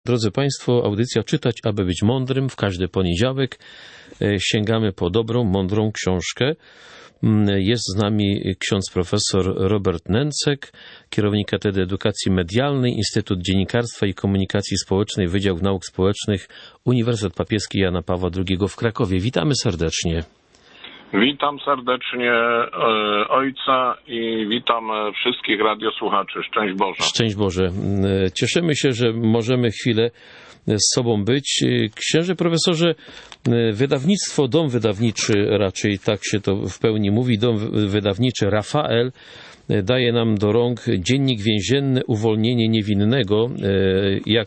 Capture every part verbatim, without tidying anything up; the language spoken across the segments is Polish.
Drodzy Państwo, audycja Czytać, aby być mądrym. W każdy poniedziałek sięgamy po dobrą, mądrą książkę. Jest z nami ksiądz profesor Robert Nęcek, kierownik Katedry Edukacji Medialnej, Instytut Dziennikarstwa i Komunikacji Społecznej, Wydział Nauk Społecznych, Uniwersytet Papieski Jana Pawła drugiego w Krakowie. Witamy serdecznie. Witam serdecznie ojca i witam wszystkich radiosłuchaczy. Szczęść Boże. Szczęść Boże. Cieszymy się, że możemy chwilę z sobą być. Księże profesorze, wydawnictwo, dom wydawniczy, raczej tak się to w pełni mówi, dom wydawniczy Rafael daje nam do rąk Dziennik więzienny Uwolnienie niewinnego. Jak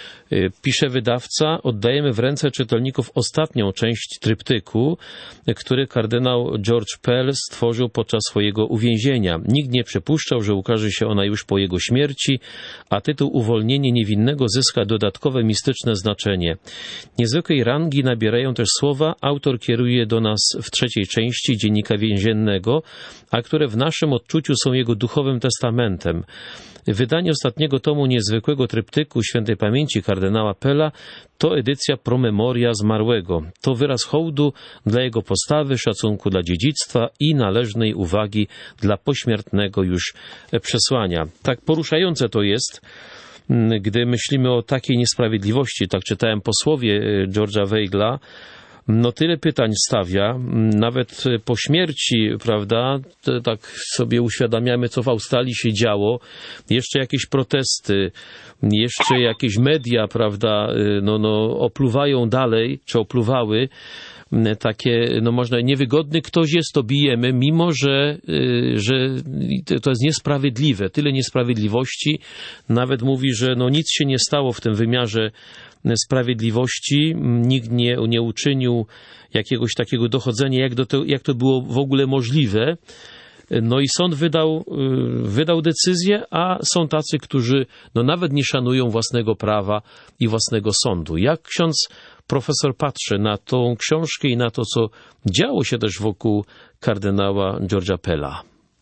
pisze wydawca, oddajemy w ręce czytelników ostatnią część tryptyku, który kardynał George Pell stworzył podczas swojego uwięzienia. Nikt nie przypuszczał, że ukaże się ona już po jego śmierci, a tytuł Uwolnienie niewinnego zyska dodatkowe mistyczne znaczenie. Niezwykłej rangi nabierają też słowa, autor kieruje do nas w trzeciej części Dziennika Więziennego, a które w naszym odczuciu są jego duchowym testamentem. Wydanie ostatniego tomu niezwykłego tryptyku świętej pamięci kardynała Pella to edycja pro memoria zmarłego. To wyraz hołdu dla jego postawy, szacunku dla dziedzictwa i należnej uwagi dla pośmiertnego już przesłania. Tak poruszające to jest, gdy myślimy o takiej niesprawiedliwości. Tak czytałem posłowie George'a Weigla. No tyle pytań stawia, nawet po śmierci, prawda, tak sobie uświadamiamy, co w Australii się działo, jeszcze jakieś protesty, jeszcze jakieś media, prawda, no, no opluwają dalej, czy opluwały, takie, no można, niewygodny ktoś jest, to bijemy, mimo że, że to jest niesprawiedliwe, tyle niesprawiedliwości, nawet mówi, że no nic się nie stało w tym wymiarze sprawiedliwości, nikt nie, nie uczynił jakiegoś takiego dochodzenia, jak, do to, jak to było w ogóle możliwe. No i sąd wydał, wydał decyzję, a są tacy, którzy no nawet nie szanują własnego prawa i własnego sądu. Jak ksiądz profesor patrzy na tą książkę i na to, co działo się też wokół kardynała George'a Pella?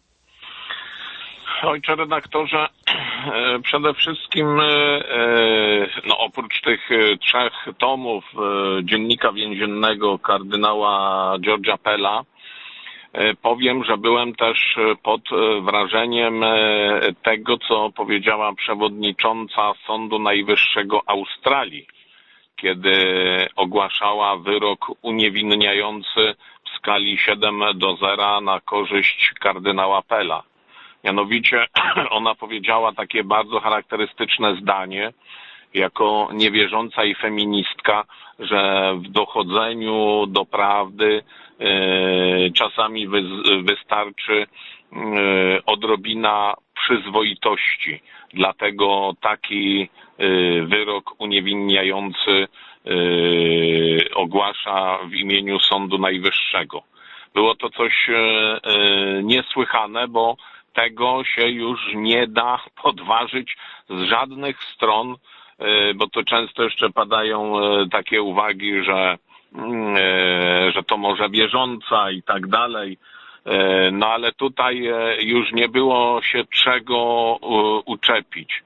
Ojcze redaktorze, przede wszystkim no, oprócz tych trzech tomów Dziennika Więziennego kardynała George'a Pella, powiem, że byłem też pod wrażeniem tego, co powiedziała przewodnicząca Sądu Najwyższego Australii, kiedy ogłaszała wyrok uniewinniający w skali siedem do zera na korzyść kardynała Pella. Mianowicie ona powiedziała takie bardzo charakterystyczne zdanie, jako niewierząca i feministka, że w dochodzeniu do prawdy e, czasami wy, wystarczy e, odrobina przyzwoitości. Dlatego taki e, wyrok uniewinniający e, ogłasza w imieniu Sądu Najwyższego. Było to coś e, e, niesłychane, bo tego się już nie da podważyć z żadnych stron, bo to często jeszcze padają takie uwagi, że, że to może wierząca i tak dalej. No ale tutaj już nie było się czego uczepić.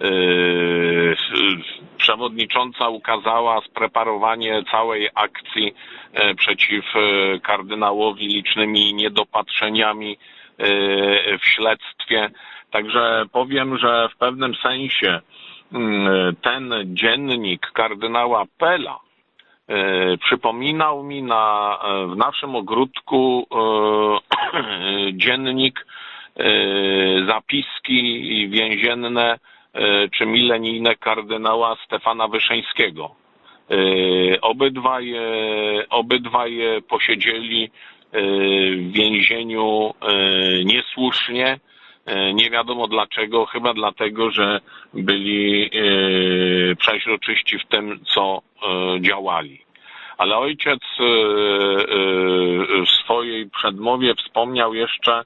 Przewodnicząca ukazała spreparowanie całej akcji przeciw kardynałowi licznymi niedopatrzeniami w śledztwie. Także powiem, że w pewnym sensie ten dziennik kardynała Pella przypominał mi na, w naszym ogródku dziennik, zapiski więzienne czy milenijne kardynała Stefana Wyszyńskiego. Obydwaj, obydwaj posiedzieli w więzieniu niesłusznie, nie wiadomo dlaczego, chyba dlatego, że byli przeźroczyści w tym, co działali. Ale ojciec w swojej przedmowie wspomniał jeszcze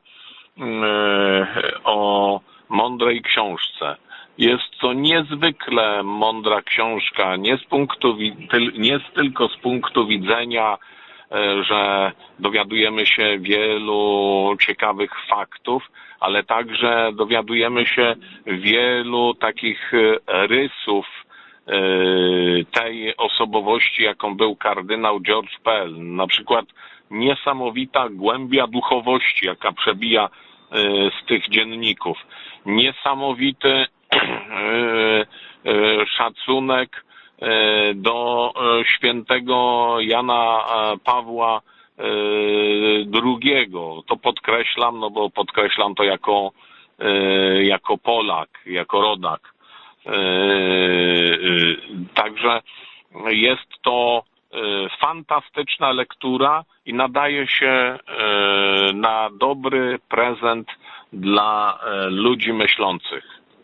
o mądrej książce. Jest to niezwykle mądra książka, nie z punktu, nie tylko z punktu widzenia, że dowiadujemy się wielu ciekawych faktów, ale także dowiadujemy się wielu takich rysów tej osobowości, jaką był kardynał George Pell. Na przykład niesamowita głębia duchowości, jaka przebija z tych dzienników. Niesamowity szacunek do świętego Jana Pawła drugiego. To podkreślam, no bo podkreślam to jako, jako Polak, jako rodak. Także jest to fantastyczna lektura i nadaje się na dobry prezent dla ludzi myślących.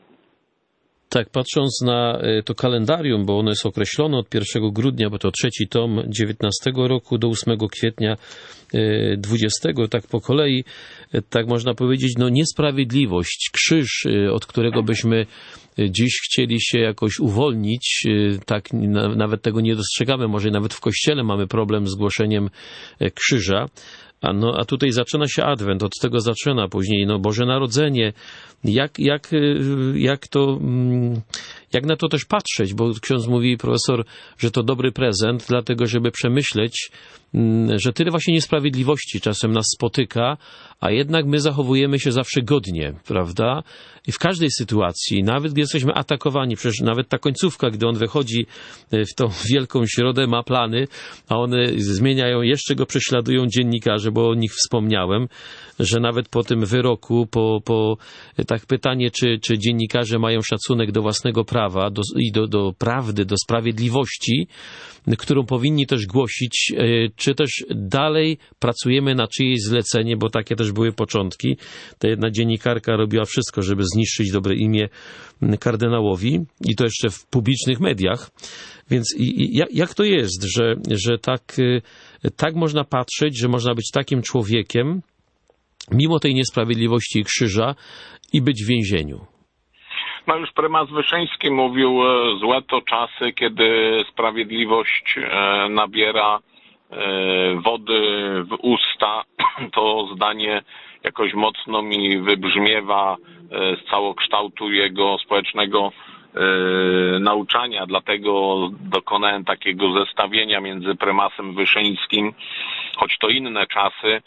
Tak, patrząc na to kalendarium, bo ono jest określone od pierwszego grudnia, bo to trzeci tom dziewiętnastego roku do ósmego kwietnia dwudziestego, tak po kolei, tak można powiedzieć, no niesprawiedliwość, krzyż, od którego byśmy dziś chcieli się jakoś uwolnić, tak nawet tego nie dostrzegamy, może nawet w kościele mamy problem z głoszeniem krzyża. A, no, a tutaj zaczyna się Adwent, od tego zaczyna później no, Boże Narodzenie. Jak, jak, jak, to, jak na to też patrzeć? Bo ksiądz mówi, profesor, że to dobry prezent, dlatego żeby przemyśleć, że tyle właśnie niesprawiedliwości czasem nas spotyka, a jednak my zachowujemy się zawsze godnie, prawda? I w każdej sytuacji, nawet gdy jesteśmy atakowani, przecież nawet ta końcówka, gdy on wychodzi w tą wielką środę, ma plany, a one zmieniają, jeszcze go prześladują dziennikarze, bo o nich wspomniałem, że nawet po tym wyroku, po, po tak pytanie, czy, czy dziennikarze mają szacunek do własnego prawa do, i do, do prawdy, do sprawiedliwości, którą powinni też głosić, czy też dalej pracujemy na czyjeś zlecenie, bo takie też były początki. Ta jedna dziennikarka robiła wszystko, żeby zniszczyć dobre imię kardynałowi i to jeszcze w publicznych mediach. Więc i, i, jak to jest, że, że tak, tak można patrzeć, że można być takim człowiekiem, mimo tej niesprawiedliwości i krzyża, i być w więzieniu? No już prymas Wyszyński mówił, złe to czasy, kiedy sprawiedliwość nabiera wody w usta. To zdanie jakoś mocno mi wybrzmiewa z całokształtu jego społecznego nauczania, dlatego dokonałem takiego zestawienia między prymasem Wyszyńskim, choć to inne czasy,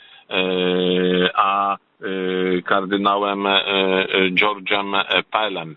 a kardynałem George'em Pellem.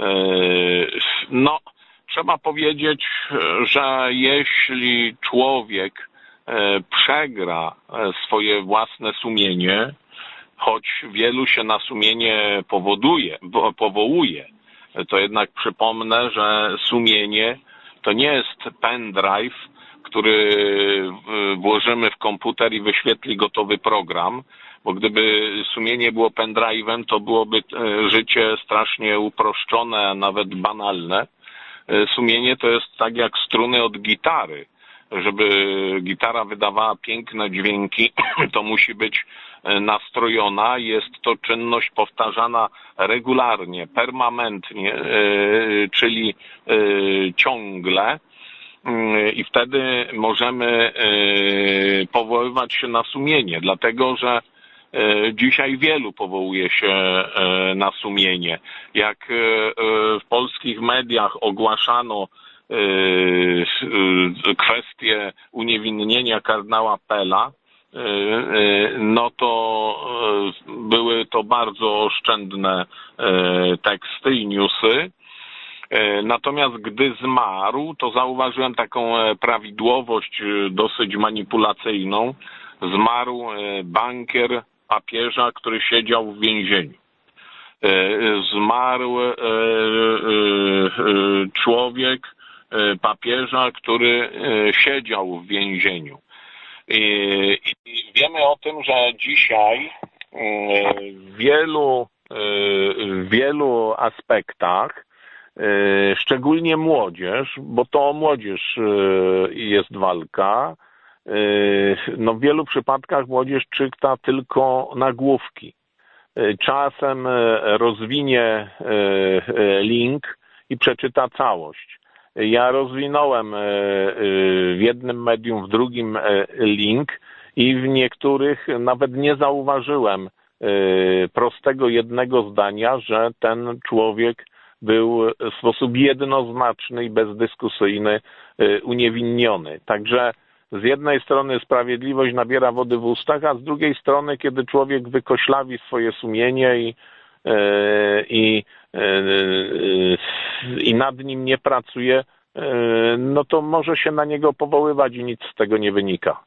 No, trzeba powiedzieć, że jeśli człowiek przegra swoje własne sumienie, choć wielu się na sumienie powoduje, powołuje, to jednak przypomnę, że sumienie to nie jest pendrive, który włożymy w komputer i wyświetli gotowy program, bo gdyby sumienie było pendrive'em, to byłoby życie strasznie uproszczone, a nawet banalne. Sumienie to jest tak jak struny od gitary. Żeby gitara wydawała piękne dźwięki, to musi być nastrojona. Jest to czynność powtarzana regularnie, permanentnie, czyli ciągle. I wtedy możemy powoływać się na sumienie, dlatego że dzisiaj wielu powołuje się na sumienie. Jak w polskich mediach ogłaszano kwestię uniewinnienia kardynała Pella, no to były to bardzo oszczędne teksty i newsy. Natomiast gdy zmarł, to zauważyłem taką prawidłowość dosyć manipulacyjną. Zmarł bankier papieża, który siedział w więzieniu. Zmarł człowiek papieża, który siedział w więzieniu. I wiemy o tym, że dzisiaj w wielu, w wielu aspektach, szczególnie młodzież, bo to o młodzież jest walka, no w wielu przypadkach młodzież czyta tylko nagłówki. Czasem rozwinie link i przeczyta całość. Ja rozwinąłem w jednym medium, w drugim link i w niektórych nawet nie zauważyłem prostego jednego zdania, że ten człowiek był w sposób jednoznaczny i bezdyskusyjny uniewinniony. Także z jednej strony sprawiedliwość nabiera wody w ustach, a z drugiej strony, kiedy człowiek wykoślawi swoje sumienie i, i, i nad nim nie pracuje, no to może się na niego powoływać i nic z tego nie wynika.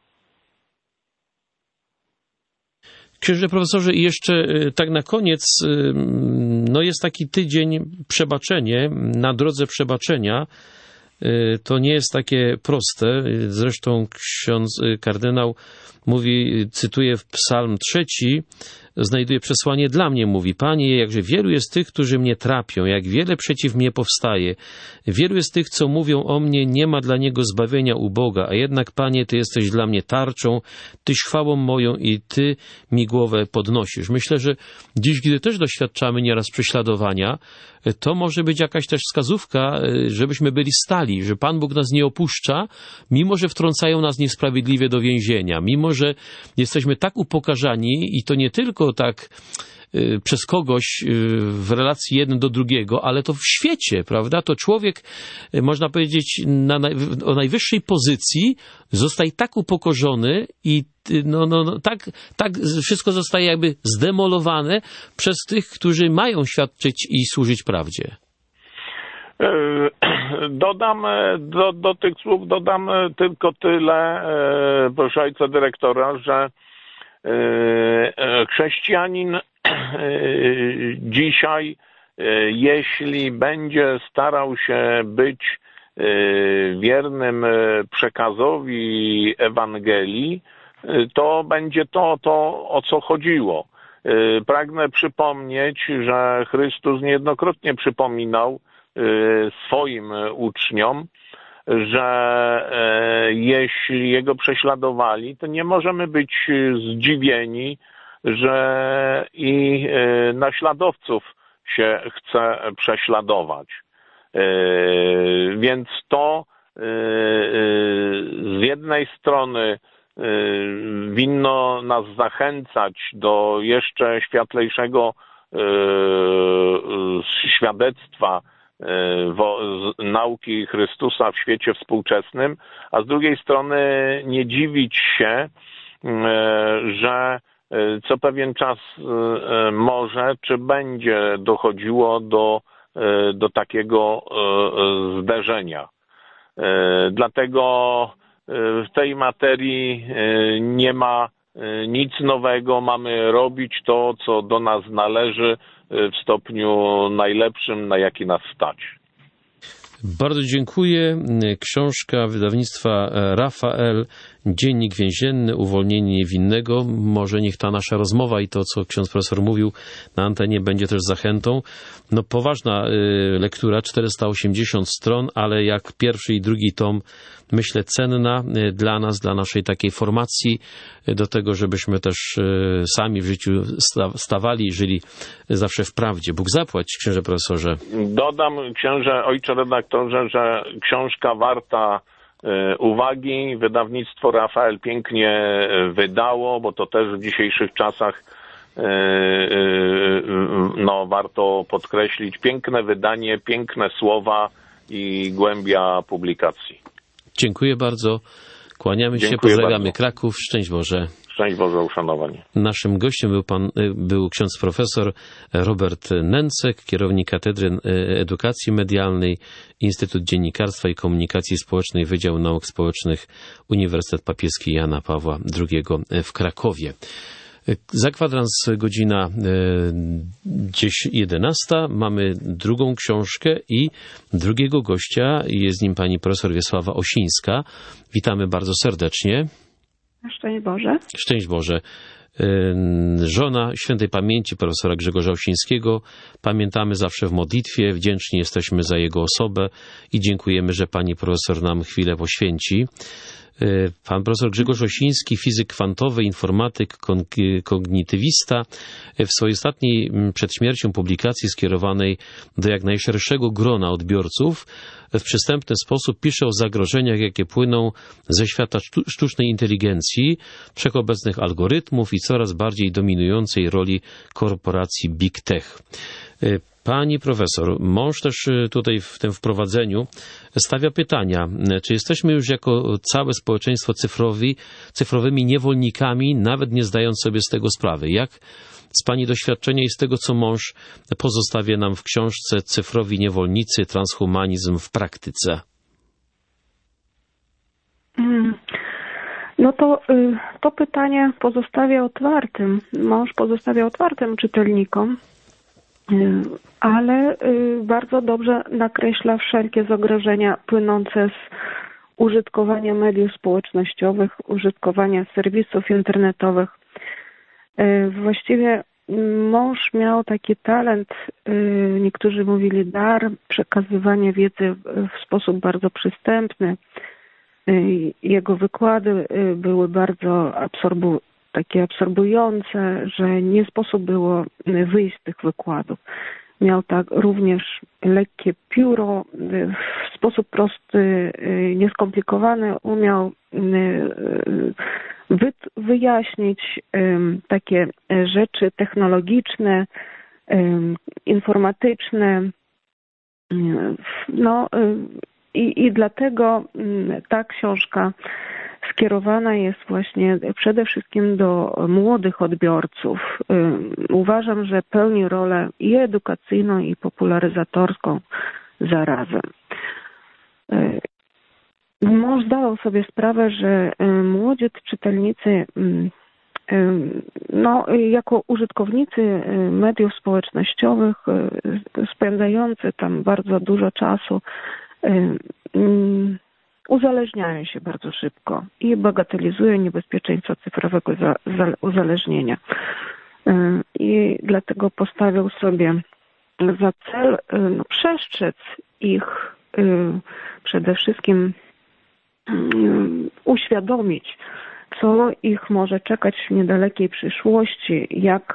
Księże profesorze, i jeszcze tak na koniec, no jest taki tydzień przebaczenie, na drodze przebaczenia. To nie jest takie proste. Zresztą ksiądz kardynał mówi, cytuję w Psalm trzeci, znajduje przesłanie dla mnie, mówi: Panie, jakże wielu jest tych, którzy mnie trapią, jak wiele przeciw mnie powstaje. Wielu jest tych, co mówią o mnie, nie ma dla niego zbawienia u Boga, a jednak, Panie, Ty jesteś dla mnie tarczą, Tyś chwałą moją i Ty mi głowę podnosisz. Myślę, że dziś, gdy też doświadczamy nieraz prześladowania, to może być jakaś też wskazówka, żebyśmy byli stali, że Pan Bóg nas nie opuszcza, mimo że wtrącają nas niesprawiedliwie do więzienia, mimo że jesteśmy tak upokarzani i to nie tylko tak y, przez kogoś y, w relacji jeden do drugiego, ale to w świecie, prawda? To człowiek, y, można powiedzieć, na naj, o najwyższej pozycji zostaje tak upokorzony i y, no, no, no, tak, tak wszystko zostaje jakby zdemolowane przez tych, którzy mają świadczyć i służyć prawdzie. Dodam, do, do tych słów dodam tylko tyle, proszę ojca dyrektora, że chrześcijanin dzisiaj, jeśli będzie starał się być wiernym przekazowi Ewangelii, to będzie to, to o co chodziło. Pragnę przypomnieć, że Chrystus niejednokrotnie przypominał swoim uczniom, że jeśli Jego prześladowali, to nie możemy być zdziwieni, że i naśladowców się chce prześladować. Więc to z jednej strony winno nas zachęcać do jeszcze światlejszego świadectwa nauki Chrystusa w świecie współczesnym, a z drugiej strony nie dziwić się, że co pewien czas może, czy będzie dochodziło do, do takiego zderzenia. Dlatego w tej materii nie ma nic nowego, mamy robić to, co do nas należy w stopniu najlepszym, na jaki nas stać. Bardzo dziękuję. Książka wydawnictwa Rafael, Dziennik więzienny, uwolnienie niewinnego. Może niech ta nasza rozmowa i to, co ksiądz profesor mówił na antenie, będzie też zachętą. No poważna lektura, czterysta osiemdziesiąt stron, ale jak pierwszy i drugi tom, myślę, cenna dla nas, dla naszej takiej formacji, do tego, żebyśmy też sami w życiu stawali i żyli zawsze w prawdzie. Bóg zapłać, księże profesorze. Dodam, księże, ojcze redaktorze, że książka warta uwagi. Wydawnictwo Rafael pięknie wydało, bo to też w dzisiejszych czasach no, warto podkreślić. Piękne wydanie, piękne słowa i głębia publikacji. Dziękuję bardzo. Kłaniamy się, Dziękuję pozdrawiamy bardzo. Kraków. Szczęść Boże. Szczęść Boże, uszanowanie. Naszym gościem był pan, był ksiądz profesor Robert Nęcek, kierownik Katedry Edukacji Medialnej, Instytut Dziennikarstwa i Komunikacji Społecznej, Wydział Nauk Społecznych, Uniwersytet Papieski Jana Pawła drugiego w Krakowie. Za kwadrans godzina jedenasta mamy drugą książkę i drugiego gościa. Jest nim pani profesor Wiesława Osińska. Witamy bardzo serdecznie. Szczęść Boże. Szczęść Boże. Żona świętej pamięci profesora Grzegorza Osińskiego. Pamiętamy zawsze w modlitwie, wdzięczni jesteśmy za jego osobę i dziękujemy, że pani profesor nam chwilę poświęci. Pan profesor Grzegorz Osiński, fizyk kwantowy, informatyk, kognitywista, w swojej ostatniej przed śmiercią publikacji skierowanej do jak najszerszego grona odbiorców w przystępny sposób pisze o zagrożeniach, jakie płyną ze świata sztucznej inteligencji, wszechobecnych algorytmów i coraz bardziej dominującej roli korporacji Big Tech. Pani profesor, mąż też tutaj w tym wprowadzeniu stawia pytania. Czy jesteśmy już jako całe społeczeństwo cyfrowi, cyfrowymi niewolnikami, nawet nie zdając sobie z tego sprawy? Jak z Pani doświadczenia i z tego, co mąż pozostawia nam w książce Cyfrowi niewolnicy, transhumanizm w praktyce? No to, to pytanie pozostawia otwartym. Mąż pozostawia otwartym czytelnikom, ale bardzo dobrze nakreśla wszelkie zagrożenia płynące z użytkowania mediów społecznościowych, użytkowania serwisów internetowych. Właściwie mąż miał taki talent, niektórzy mówili dar, przekazywania wiedzy w sposób bardzo przystępny. Jego wykłady były bardzo absorbu, takie absorbujące, że nie sposób było wyjść z tych wykładów. Miał tak również lekkie pióro, w sposób prosty, nieskomplikowany umiał wyjaśnić takie rzeczy technologiczne, informatyczne. No i, i dlatego ta książka skierowana jest właśnie przede wszystkim do młodych odbiorców. Uważam, że pełni rolę i edukacyjną, i popularyzatorską zarazem. Mąż zdawał sobie sprawę, że młodzi czytelnicy, no, jako użytkownicy mediów społecznościowych, spędzający tam bardzo dużo czasu, uzależniają się bardzo szybko i bagatelizują niebezpieczeństwo cyfrowego uzależnienia. I dlatego postawił sobie za cel no, przestrzec ich, przede wszystkim uświadomić, co ich może czekać w niedalekiej przyszłości, jak,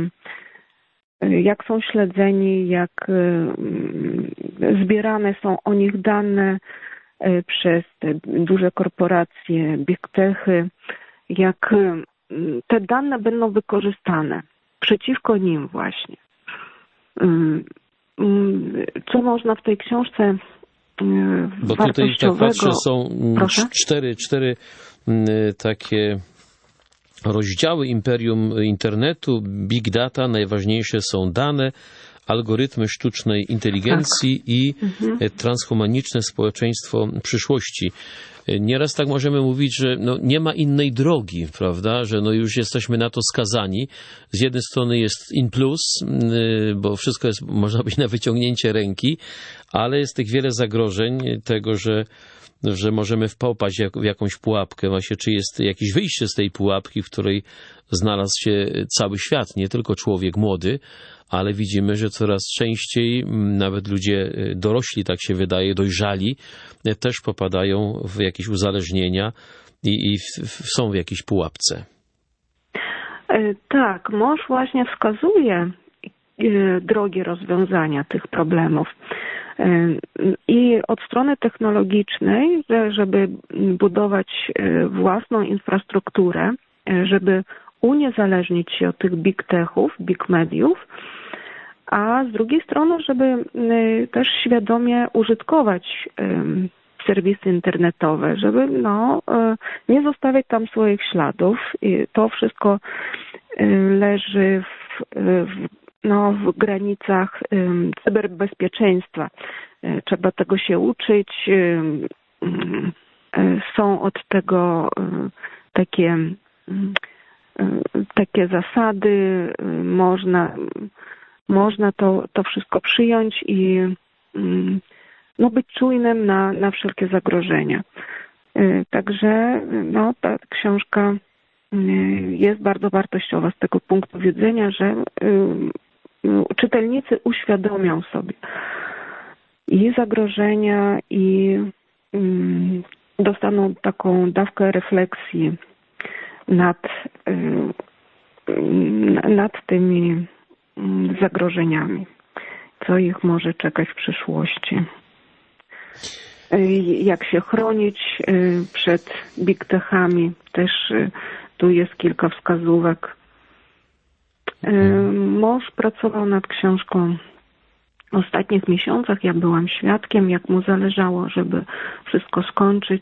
jak są śledzeni, jak zbierane są o nich dane przez te duże korporacje, big techy, jak te dane będą wykorzystane przeciwko nim właśnie. Co można w tej książce Bo tutaj tak patrzę, są cztery, cztery takie rozdziały imperium internetu, big data, najważniejsze są dane, algorytmy sztucznej inteligencji tak. i mhm. transhumaniczne społeczeństwo przyszłości. Nieraz tak możemy mówić, że no nie ma innej drogi, prawda, że no już jesteśmy na to skazani. Z jednej strony jest in plus, bo wszystko jest, można być na wyciągnięcie ręki, ale jest tych wiele zagrożeń tego, że że możemy wpaść w jakąś pułapkę. Właśnie, czy jest jakieś wyjście z tej pułapki, w której znalazł się cały świat, nie tylko człowiek młody, ale widzimy, że coraz częściej nawet ludzie dorośli, tak się wydaje, dojrzali, też popadają w jakieś uzależnienia i, i w, są w jakiejś pułapce. Tak, mąż właśnie wskazuje drogi rozwiązania tych problemów. I od strony technologicznej, żeby budować własną infrastrukturę, żeby uniezależnić się od tych big techów, big mediów, a z drugiej strony, żeby też świadomie użytkować serwisy internetowe, żeby no, nie zostawiać tam swoich śladów. I to wszystko leży w, w no, w granicach um, cyberbezpieczeństwa. Trzeba tego się uczyć. Um, um, są od tego um, takie, um, takie zasady. Um, można można to, to wszystko przyjąć i um, no, być czujnym na, na wszelkie zagrożenia. Um, także no, ta książka um, jest bardzo wartościowa z tego punktu widzenia, że um, czytelnicy uświadomią sobie i zagrożenia, i um, dostaną taką dawkę refleksji nad, um, nad tymi um, zagrożeniami, co ich może czekać w przyszłości. Jak się chronić przed big techami, też tu jest kilka wskazówek. Mąż pracował nad książką ostatnich miesiącach ja byłam świadkiem, jak mu zależało, żeby wszystko skończyć.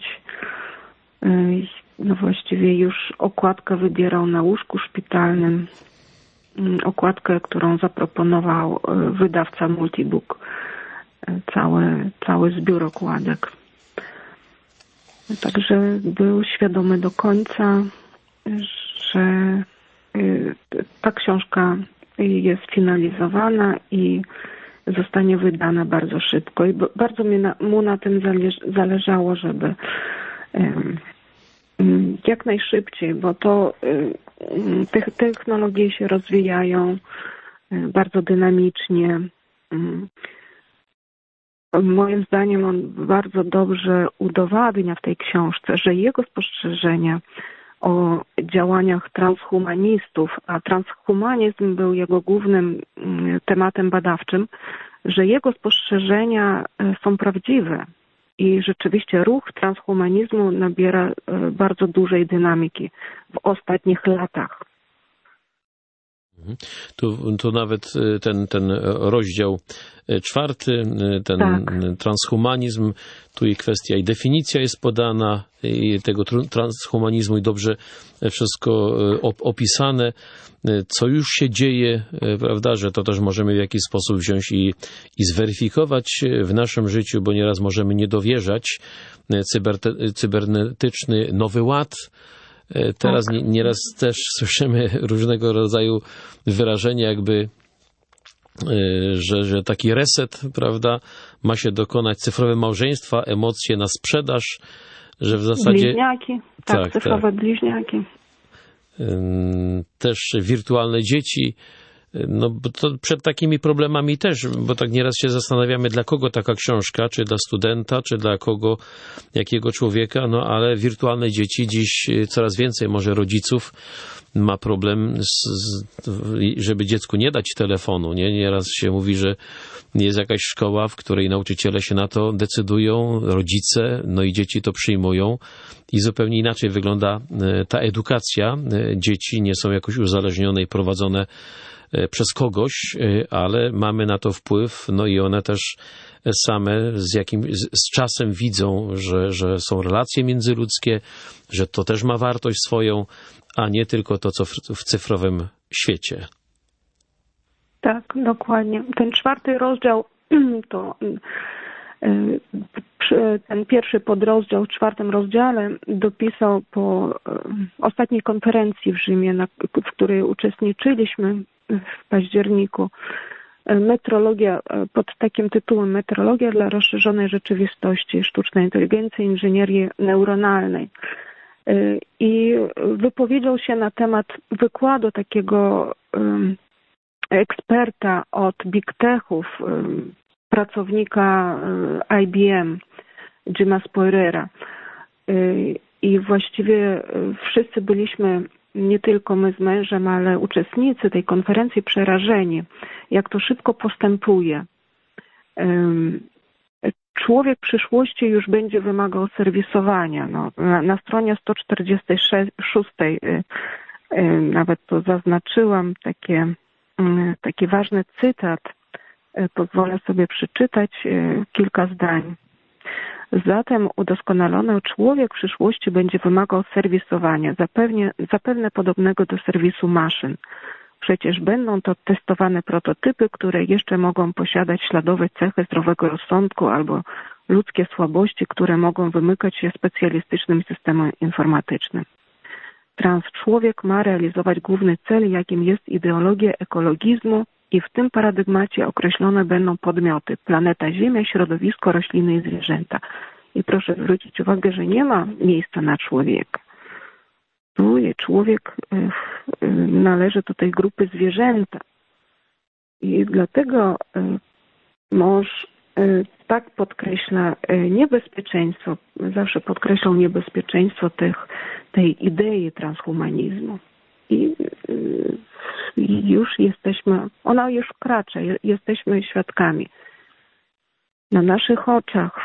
No właściwie już okładkę wybierał na łóżku szpitalnym. Okładkę, którą zaproponował wydawca Multibook. Cały, cały zbiór okładek. Także był świadomy do końca, że ta książka jest finalizowana i zostanie wydana bardzo szybko. I bardzo mi na, mu na tym zależało, żeby jak najszybciej, bo to te, technologie się rozwijają bardzo dynamicznie. Moim zdaniem on bardzo dobrze udowadnia w tej książce, że jego spostrzeżenia o działaniach transhumanistów, a transhumanizm był jego głównym tematem badawczym, że jego spostrzeżenia są prawdziwe i rzeczywiście ruch transhumanizmu nabiera bardzo dużej dynamiki w ostatnich latach. Tu, tu nawet ten, ten rozdział czwarty, ten tak. transhumanizm, tu i kwestia i definicja jest podana i tego transhumanizmu i dobrze wszystko opisane, co już się dzieje, prawda, że to też możemy w jakiś sposób wziąć i, i zweryfikować w naszym życiu, bo nieraz możemy nie dowierzać. Cyberte, cybernetyczny Nowy Ład. Teraz tak. nieraz też słyszymy różnego rodzaju wyrażenia, jakby, że, że taki reset, prawda, ma się dokonać, cyfrowe małżeństwa, emocje na sprzedaż, że w zasadzie... Bliźniaki, tak, tak cyfrowe tak. bliźniaki. Też wirtualne dzieci. No bo to przed takimi problemami też, bo tak nieraz się zastanawiamy, dla kogo taka książka, czy dla studenta, czy dla kogo, jakiego człowieka, no ale wirtualne dzieci dziś coraz więcej może rodziców ma problem, z, żeby dziecku nie dać telefonu, nie? Nieraz się mówi, że jest jakaś szkoła, w której nauczyciele się na to decydują, rodzice, no i dzieci to przyjmują i zupełnie inaczej wygląda ta edukacja. Dzieci nie są jakoś uzależnione i prowadzone przez kogoś, ale mamy na to wpływ, no i one też same z jakim, z czasem widzą, że, że są relacje międzyludzkie, że to też ma wartość swoją, a nie tylko to, co w, w cyfrowym świecie. Tak, dokładnie. Ten czwarty rozdział to ten pierwszy podrozdział w czwartym rozdziale dopisał po ostatniej konferencji w Rzymie, na, w której uczestniczyliśmy w październiku, metrologia, pod takim tytułem Metrologia dla rozszerzonej rzeczywistości, sztucznej inteligencji, inżynierii neuronalnej. I wypowiedział się na temat wykładu takiego eksperta od Big Techów, pracownika I B M, Jima Spoirera. I właściwie wszyscy byliśmy, nie tylko my z mężem, ale uczestnicy tej konferencji przerażeni, jak to szybko postępuje. Człowiek przyszłości już będzie wymagał serwisowania. No, na, na stronie sto czterdziestej szóstej nawet to zaznaczyłam, takie, taki ważny cytat. Pozwolę sobie przeczytać kilka zdań. Zatem udoskonalony człowiek w przyszłości będzie wymagał serwisowania, zapewne, zapewne podobnego do serwisu maszyn. Przecież będą to testowane prototypy, które jeszcze mogą posiadać śladowe cechy zdrowego rozsądku albo ludzkie słabości, które mogą wymykać się specjalistycznym systemom informatycznym. Transczłowiek ma realizować główny cel, jakim jest ideologia ekologizmu, i w tym paradygmacie określone będą podmioty: planeta Ziemia, środowisko, rośliny i zwierzęta. I proszę zwrócić uwagę, że nie ma miejsca na człowieka. Tu człowiek należy do tej grupy zwierzęta. I dlatego mąż tak podkreśla niebezpieczeństwo, zawsze podkreślał niebezpieczeństwo tych, tej idei transhumanizmu. I już jesteśmy, ona już wkracza, jesteśmy świadkami. Na naszych oczach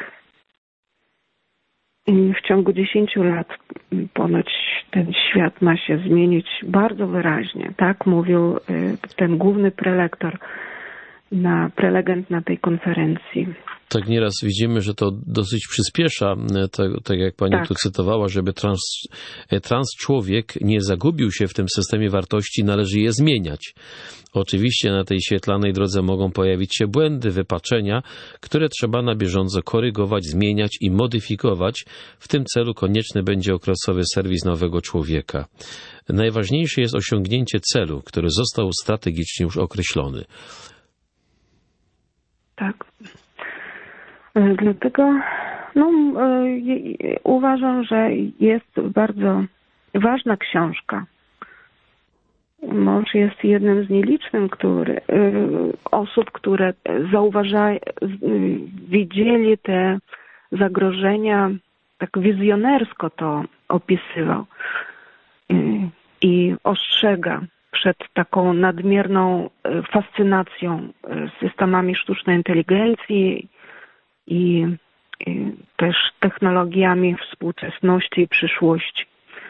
w ciągu dziesięciu lat ponoć ten świat ma się zmienić bardzo wyraźnie. Tak mówił ten główny prelektor na prelegent na tej konferencji. Tak nieraz widzimy, że to dosyć przyspiesza, tak, tak jak pani tak. tu cytowała, żeby trans, trans człowiek nie zagubił się w tym systemie wartości, należy je zmieniać. Oczywiście na tej świetlanej drodze mogą pojawić się błędy, wypaczenia, które trzeba na bieżąco korygować, zmieniać i modyfikować. W tym celu konieczny będzie okresowy serwis nowego człowieka. Najważniejsze jest osiągnięcie celu, który został strategicznie już określony. Tak. Dlatego no, uważam, że jest bardzo ważna książka. Mąż jest jednym z nielicznych który, osób, które zauważają, widzieli te zagrożenia, tak wizjonersko to opisywał i ostrzega przed taką nadmierną fascynacją systemami sztucznej inteligencji i, i też technologiami współczesności i przyszłości.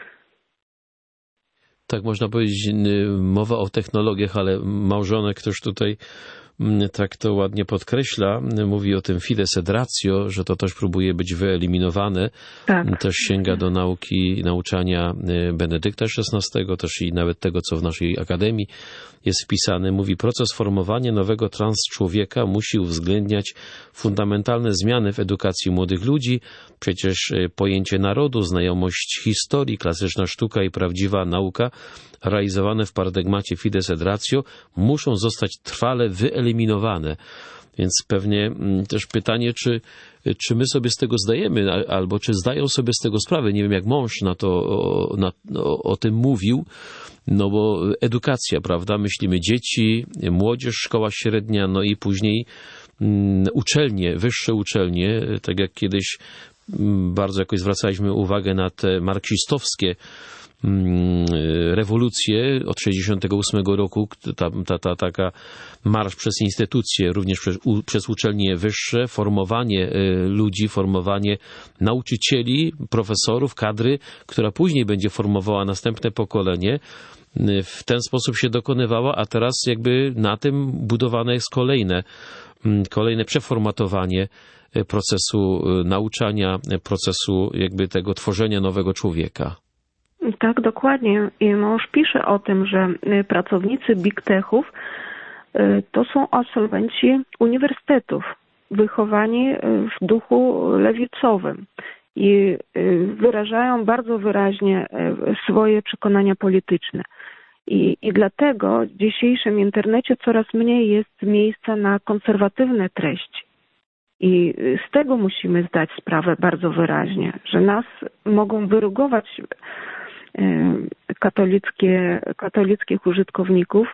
Tak można powiedzieć, mowa o technologiach, ale małżonek też tutaj tak to ładnie podkreśla. Mówi o tym fides et ratio, że to też próbuje być wyeliminowane. Tak. Też sięga do nauki, nauczania Benedykta szesnastego, też i nawet tego, co w naszej akademii jest wpisane. Mówi, proces formowania nowego transczłowieka musi uwzględniać fundamentalne zmiany w edukacji młodych ludzi. Przecież pojęcie narodu, znajomość historii, klasyczna sztuka i prawdziwa nauka realizowane w paradygmacie fides et ratio muszą zostać trwale wyeliminowane. Więc pewnie też pytanie, czy, czy my sobie z tego zdajemy, albo czy zdają sobie z tego sprawę. Nie wiem, jak mąż na to, na, o, o tym mówił, no bo edukacja, prawda? Myślimy dzieci, młodzież, szkoła średnia, no i później um, uczelnie, wyższe uczelnie, tak jak kiedyś um, bardzo jakoś zwracaliśmy uwagę na te marksistowskie rewolucję od sześćdziesiątego ósmego roku, ta, ta, ta taka marsz przez instytucje, również przez, u, przez uczelnie wyższe, formowanie ludzi, formowanie nauczycieli, profesorów, kadry, która później będzie formowała następne pokolenie. W ten sposób się dokonywała, a teraz jakby na tym budowane jest kolejne, kolejne przeformatowanie procesu nauczania, procesu jakby tego tworzenia nowego człowieka. Tak, dokładnie. I mąż pisze o tym, że pracownicy big techów to są absolwenci uniwersytetów, wychowani w duchu lewicowym i wyrażają bardzo wyraźnie swoje przekonania polityczne. I, i dlatego w dzisiejszym internecie coraz mniej jest miejsca na konserwatywne treści. I z tego musimy zdać sprawę bardzo wyraźnie, że nas mogą wyrugować katolickie, katolickich użytkowników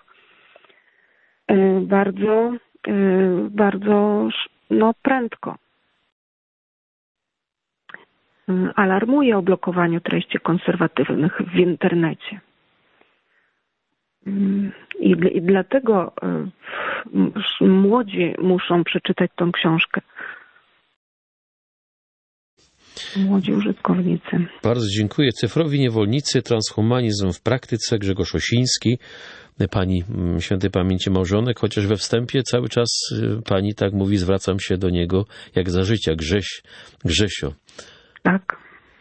bardzo, bardzo no, prędko. Alarmuje o blokowaniu treści konserwatywnych w internecie. I, i dlatego młodzi muszą przeczytać tą książkę. Młodzi użytkownicy. Bardzo dziękuję. Cyfrowi niewolnicy, transhumanizm w praktyce, Grzegorz Osiński, pani świętej pamięci małżonek, chociaż we wstępie cały czas pani tak mówi, zwracam się do niego jak za życia, Grześ, Grzesio. Tak.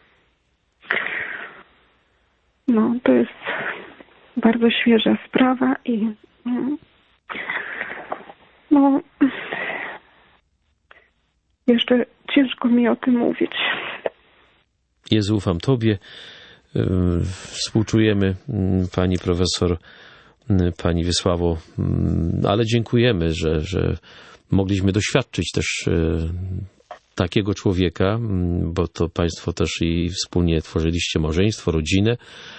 No, to jest bardzo świeża sprawa i no jeszcze ciężko mi o tym mówić. Jezu, ufam Tobie. Współczujemy pani profesor, pani Wiesławo, ale dziękujemy, że, że mogliśmy doświadczyć też takiego człowieka, bo to państwo też i wspólnie tworzyliście małżeństwo, rodzinę.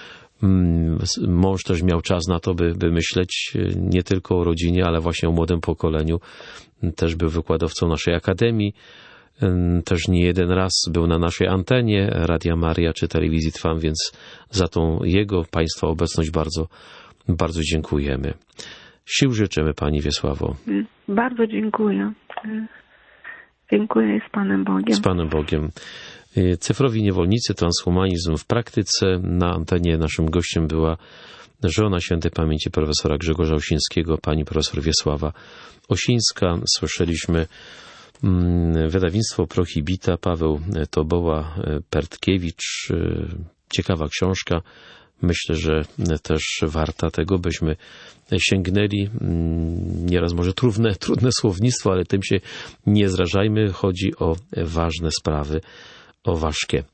Mąż też miał czas na to, by, by myśleć nie tylko o rodzinie, ale właśnie o młodym pokoleniu. Też był wykładowcą naszej akademii. Też nie jeden raz był na naszej antenie Radia Maria czy Telewizji Trwam, więc za tą jego, państwa obecność bardzo, bardzo dziękujemy. Sił życzymy pani Wiesławo. Bardzo dziękuję. Dziękuję z Panem Bogiem. Z Panem Bogiem. Cyfrowi niewolnicy, transhumanizm w praktyce. Na antenie naszym gościem była żona świętej pamięci profesora Grzegorza Osińskiego, pani profesor Wiesława Osińska. Słyszeliśmy wydawnictwo Prohibita, Paweł Toboła, Pertkiewicz. Ciekawa książka. Myślę, że też warta tego, byśmy sięgnęli. Nieraz może trudne, trudne słownictwo, ale tym się nie zrażajmy. Chodzi o ważne sprawy, o ważkie.